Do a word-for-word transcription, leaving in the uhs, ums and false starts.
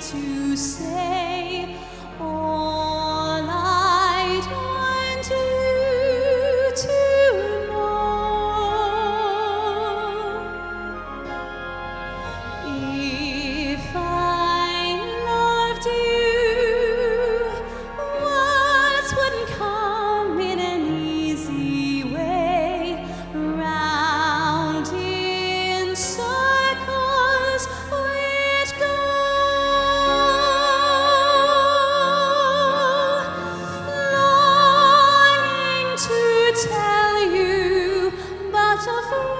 to say all I'd want you to know. If I loved you, words wouldn't come in an easy way, round in circles we'd go, longing to tell you, but afraid